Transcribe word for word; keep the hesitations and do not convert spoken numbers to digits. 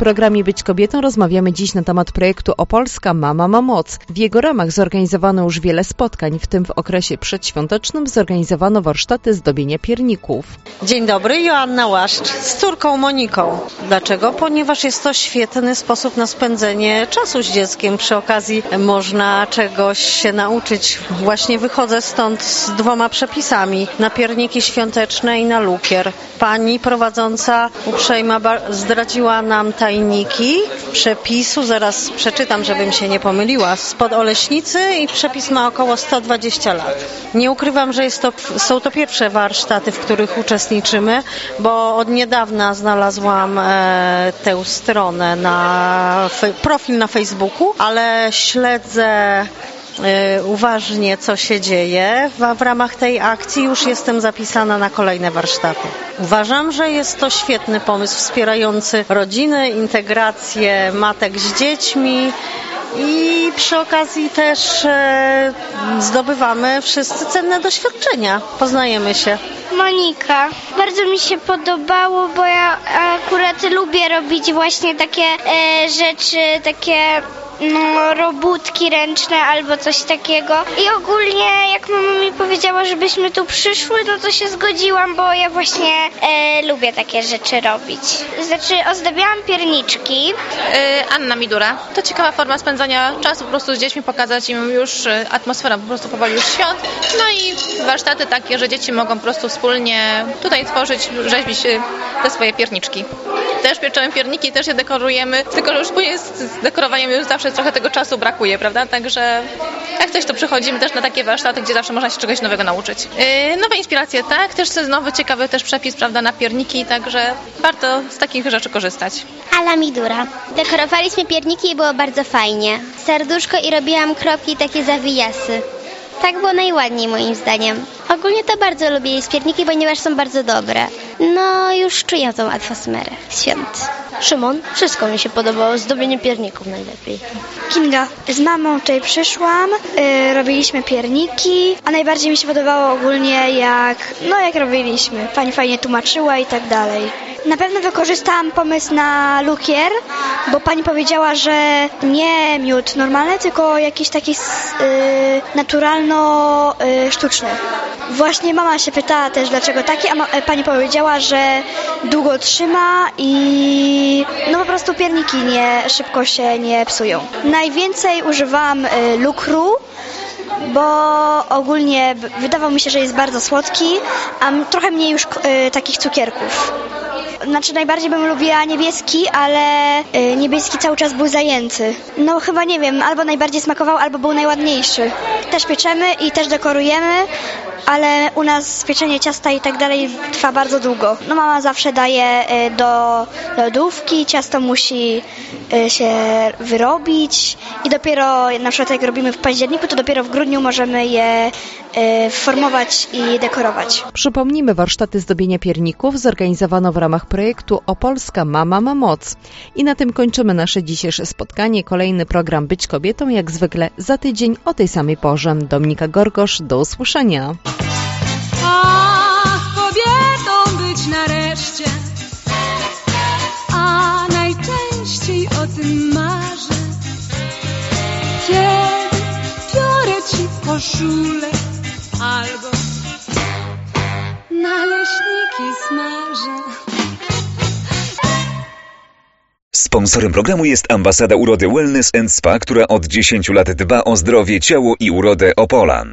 programie Być Kobietą rozmawiamy dziś na temat projektu Opolska Mama ma moc. W jego ramach zorganizowano już wiele spotkań, w tym w okresie przedświątecznym zorganizowano warsztaty zdobienia pierników. Dzień dobry, Joanna Łaszcz z córką Moniką. Dlaczego? Ponieważ jest to świetny sposób na spędzenie czasu z dzieckiem. Przy okazji można czegoś się nauczyć. Właśnie wychodzę stąd z dwoma przepisami. Na pierniki świąteczne i na lukier. Pani prowadząca uprzejma zdradziła nam tajniki przepisu. Zaraz przeczytam, żebym się nie pomyliła. Spod Oleśnicy i przepis ma około sto dwadzieścia lat. Nie ukrywam, że jest to, są to pierwsze warsztaty, w których uczestniczymy, bo od niedawna znalazłam e, tę stronę, na fe, profil na Facebooku, ale śledzę uważnie, co się dzieje. W, w ramach tej akcji już jestem zapisana na kolejne warsztaty. Uważam, że jest to świetny pomysł wspierający rodziny, integrację matek z dziećmi i przy okazji też e, zdobywamy wszyscy cenne doświadczenia. Poznajemy się. Monika. Bardzo mi się podobało, bo ja akurat lubię robić właśnie takie e, rzeczy, takie no, robótki ręczne albo coś takiego. I ogólnie jak mama mi powiedziała, żebyśmy tu przyszły, no to się zgodziłam, bo ja właśnie e, lubię takie rzeczy robić. Znaczy ozdabiałam pierniczki. Yy, Anna Midura. To ciekawa forma spędzania czasu, po prostu z dziećmi, pokazać im już atmosferę po prostu powoli już świąt. No i warsztaty takie, że dzieci mogą po prostu wspólnie tutaj tworzyć, rzeźbić te swoje pierniczki. Też pieczemy pierniki, też je dekorujemy, tylko że już później z dekorowaniem już zawsze trochę tego czasu brakuje, prawda? Także jak ktoś to przychodzimy też na takie warsztaty, gdzie zawsze można się czegoś nowego nauczyć. Yy, nowe inspiracje, tak? Też jest nowy, ciekawy też przepis, prawda, na pierniki, także warto z takich rzeczy korzystać. Ala Midura. Dekorowaliśmy pierniki i było bardzo fajnie. Serduszko i robiłam kropki, takie zawijasy. Tak było najładniej moim zdaniem. Ogólnie to bardzo lubię jeść pierniki, ponieważ są bardzo dobre. No już czuję tą atmosferę świąt. Szymon, wszystko mi się podobało, zdobienie pierników najlepiej. Kinga, z mamą tutaj przyszłam, yy, robiliśmy pierniki, a najbardziej mi się podobało ogólnie jak, no jak robiliśmy. Pani fajnie tłumaczyła i tak dalej. Na pewno wykorzystałam pomysł na lukier, bo pani powiedziała, że nie miód normalny, tylko jakiś taki yy, naturalno-sztuczny. Yy, Właśnie mama się pytała też, dlaczego taki, a ma, pani powiedziała, że długo trzyma i no po prostu pierniki nie, szybko się nie psują. Najwięcej używałam y, lukru, bo ogólnie wydawał mi się, że jest bardzo słodki, a trochę mniej już y, takich cukierków. Znaczy najbardziej bym lubiła niebieski, ale y, niebieski cały czas był zajęty. No chyba nie wiem, albo najbardziej smakował, albo był najładniejszy. Też pieczemy i też dekorujemy, ale u nas pieczenie ciasta i tak dalej trwa bardzo długo. No mama zawsze daje y, do lodówki, ciasto musi y, się wyrobić i dopiero na przykład jak robimy w październiku, to dopiero w grudniu możemy je y, formować i dekorować. Przypomnijmy, warsztaty zdobienia pierników zorganizowano w ramach projektu Opolska Mama ma moc. I na tym kończymy nasze dzisiejsze spotkanie. Kolejny program Być Kobietą jak zwykle za tydzień o tej samej porze. Dominika Gorgosz, do usłyszenia. Ach, kobietą być nareszcie, a najczęściej o tym marzę. Kiedy biorę ci koszulę albo naleśniki smażę. Sponsorem programu jest Ambasada Urody Wellness and Spa, która od dziesięciu lat dba o zdrowie, ciało i urodę Opolan.